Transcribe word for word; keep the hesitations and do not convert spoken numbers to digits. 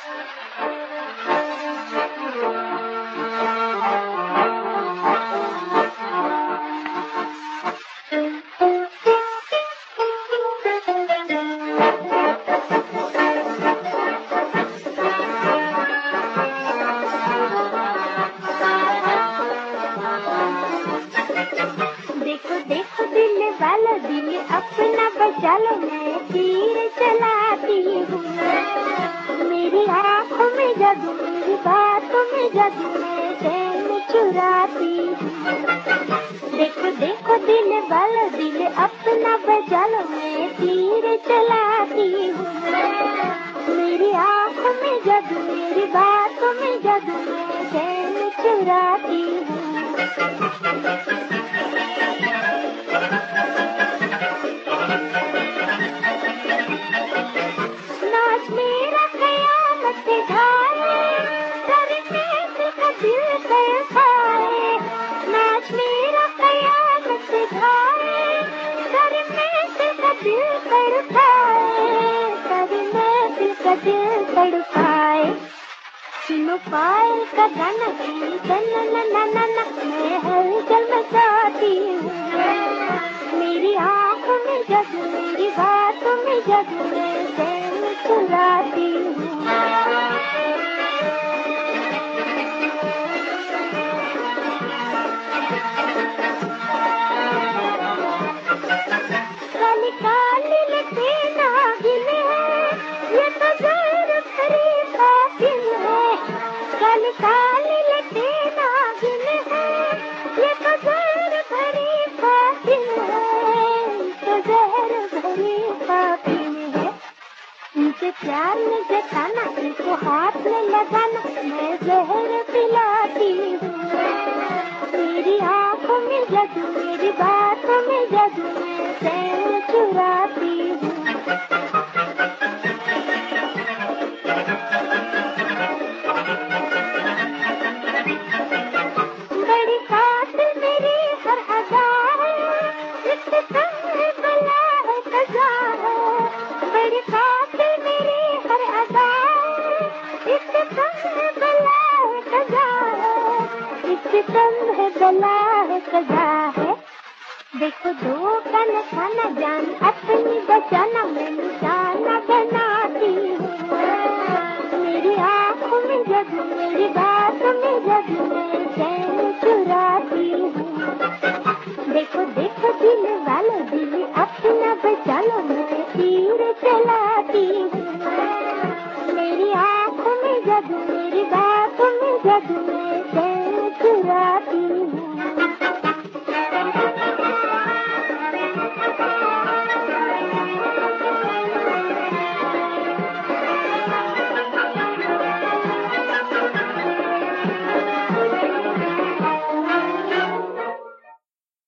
देखो देखो दिल वाला दिल अपना बचा लो, मैं तीर चलाती हूँ। मेरी आँखों में जादू, मेरी बातों में जादू, मैं चैन चुराती हूँ। देखो देखो दिल वाला दिल अपना बचा लो, मैं तीर चलाती हूँ। मेरी आँखों में जादू, मेरी बातों में जादू, मैं चैन चुराती हूँ। नाच मेरा कयामत से ढाए, सर में तुझका दिल तड़पाए। नाच मेरा कयामत से ढाए, सर में तुझका दिल तड़पाए। सर में तुझका दिल तड़पाए। सुनो पायल का गाना, चल ना ना ना ना, मैं हलचल मचाती हूँ। मेरी आँखों में जादू, मेरी बातों में जादू, मैं चैन चुराती हूँ। काली काली लटें नागिन है, ये तो जहर भरी कातिल है। काली काली लटें नागिन है, ये तो जहर भरी कातिल है। तो जहर भरी कातिल है। इनसे प्यार में जताना, इनको हाथ में लगाना, मैं जहर पिलाती हूँ। मेरी आँखों में जादू, मेरी बातों में जादू, मैं चैन चुराती हूँ। बड़ी कातिल मेरी हर अदा है, इससे संग बला है सजा है। बड़ी कातिल मेरी हर अदा है, इससे संग बला है सजा है। इससे संग बला है सजा है। देखो दो का नखाना, जान अपनी बचाना, मैं निशाना बनाती हूँ। मेरी आँखों में जादू, मेरी बातों में जादू, मैं चैन चुराती हूँ। देखो देखो दिल वाला दिल अपना बचा लो, मैं तीर चलाती हूँ। मेरी आँखों में जादू, मेरी बातों में जादू, मैं चैन चुराती हूँ।